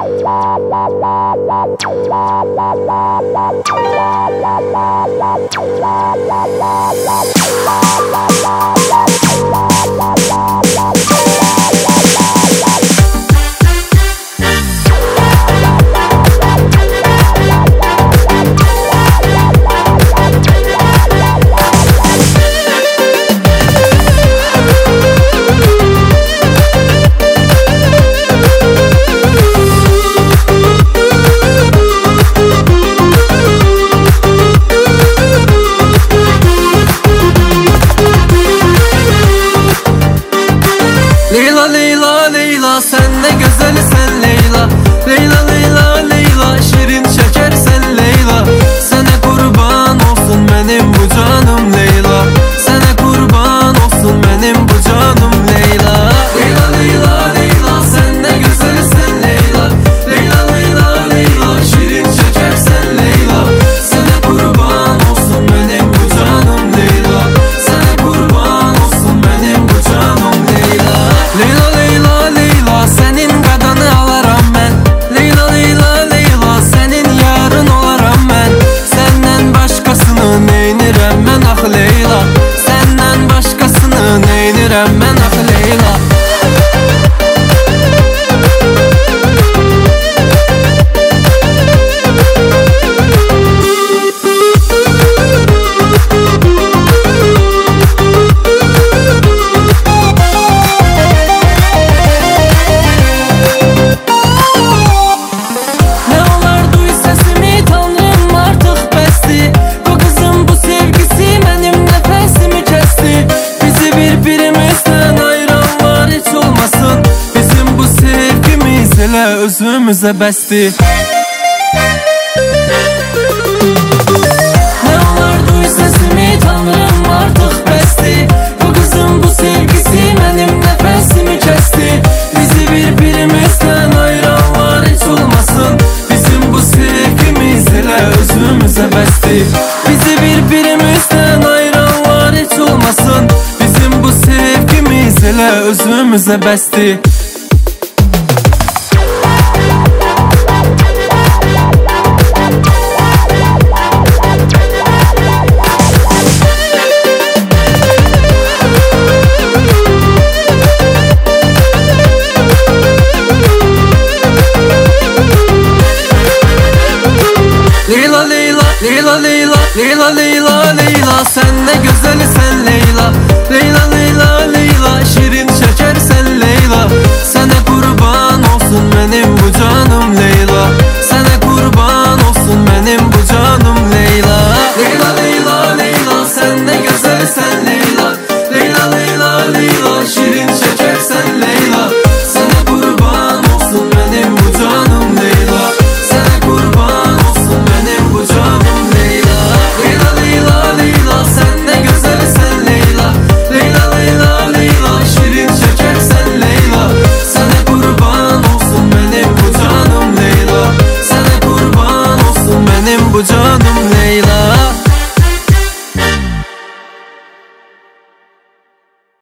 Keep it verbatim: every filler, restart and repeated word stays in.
Leyla Leyla Leyla, sen ne güzelsen Leyla. Leyla Leyla Leyla, şirin şekersen Leyla. Sana kurban olsun benim bu canım Leyla. Sana kurban olsun benim bu canım Leyla. Leyla Leyla Leyla, sen ne güzelsen Leyla. Leyla Leyla Leyla, şirin şekersen Leyla. Sana kurban olsun benim bu canım Leyla. Sana kurban olsun benim bu canım Leyla. Leyla Leyla Leyla, senin qadanı alaram mən. Leyla Leyla Leyla, senin yarın olaram mən. Senden başkasını neynirəm mən ah Leyla. Senden başkasını neynirəm mən ah Leyla. Özümüze bəsdir. Ne olar duy sesimi tanrım artık bəsdir. Bu kızın bu sevgisi benim nefesimi kesti. Bizi birbirimizden ayıranlar hiç olmasın. Bizim bu sevgimiz hele özümüze bəsdir. Bizi birbirimizden ayıranlar hiç olmasın. Bizim bu sevgimiz hele özümüze bəsdir. Leyla Leyla Leyla Leyla Leyla Leyla Leyla, sen ne güzelsen Leyla. Leyla Leyla Leyla, şirin şekersen Leyla. Sana kurban olsun benim bu canım Leyla. Sana kurban olsun benim bu canım Leyla. Leyla Leyla Leyla, sen ne güzelsen Leyla. Leyla Leyla Leyla, şirin şekersen Leyla. Sana kurban olsun benim bu canım Leyla. Sana kurban olsun benim bu canım Leyla. Leyla Leyla Leyla, sen ne güzelsen Leyla. Leyla Leyla Leyla, şirin şekersen Leyla. Sana kurban olsun benim bu canım Leyla. Sana kurban olsun benim bu canım.